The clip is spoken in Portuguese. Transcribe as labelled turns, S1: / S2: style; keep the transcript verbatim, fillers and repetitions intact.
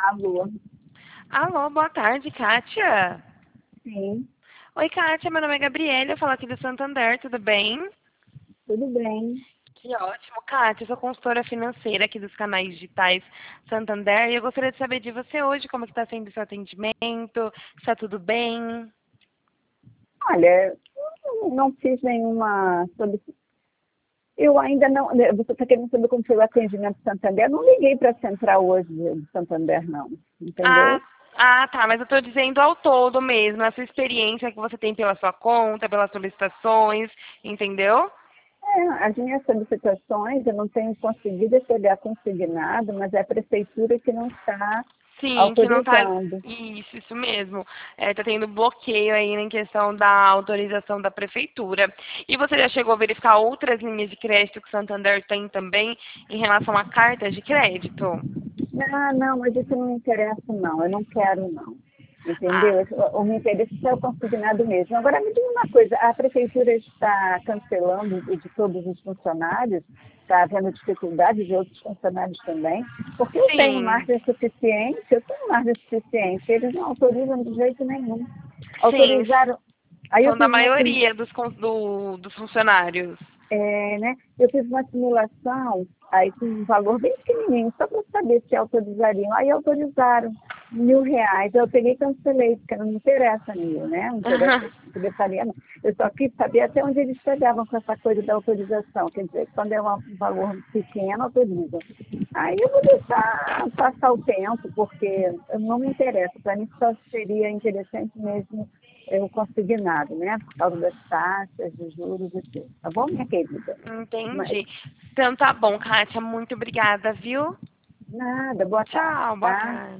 S1: Alô,
S2: Alô, boa tarde, Kátia.
S1: sim,
S2: Oi, Kátia, meu nome é Gabriela, eu falo aqui do Santander, tudo bem?
S1: tudo bem.
S2: Que ótimo, Kátia, eu sou consultora financeira aqui dos canais digitais Santander e eu gostaria de saber de você hoje como está sendo o seu atendimento, se está tudo bem?
S1: Olha, eu não fiz nenhuma solicitação. Eu ainda não. né, Você está querendo saber como foi o atendimento do Santander? Eu não liguei para a central hoje do Santander, não.
S2: Ah,
S1: Entendeu?
S2: ah, tá, mas eu estou dizendo ao todo mesmo, a sua experiência que você tem pela sua conta, pelas solicitações, entendeu?
S1: É, as minhas solicitações eu não tenho conseguido pegar consignado, mas é a prefeitura que não está
S2: Sim, que não tá.
S1: autorizando.
S2: Isso, isso mesmo. É, tá tendo bloqueio aí em questão da autorização da prefeitura. E você já chegou a verificar outras linhas de crédito que o Santander tem também em relação a cartas de crédito?
S1: Ah, não, mas isso não me interessa, não. Eu não quero, não.
S2: Ah,
S1: Entendeu? O, o meu interesse é o consignado mesmo. Agora, me diga uma coisa: a prefeitura está cancelando o de todos os funcionários? Está havendo dificuldade de outros funcionários também? Porque eu tenho
S2: sim,
S1: margem suficiente, eu tenho margem suficiente, eles não autorizam de jeito nenhum.
S2: sim.
S1: Autorizaram. Aí eu
S2: São da
S1: fiz uma, sim-
S2: maioria dos, con- do- dos funcionários.
S1: é, né? Eu fiz uma simulação, aí com um valor bem pequenininho, só para saber se autorizaram. Aí autorizaram mil reais. Eu peguei e cancelei, porque não me interessa mil, né? Não interessa, não interessaria, não. Eu só quis saber até onde eles chegavam com essa coisa da autorização. Quer dizer, quando é um valor pequeno, autorizam. Aí eu vou deixar passar o tempo, porque não me interessa. Para mim só seria interessante mesmo eu consignado, né? Por causa das taxas, dos juros e tudo. Tá bom, minha querida? Mas
S2: Entendi. Então tá bom, Kátia, muito obrigada, viu?
S1: nada, boa tarde,
S2: Tchau, boa
S1: tá?
S2: tarde.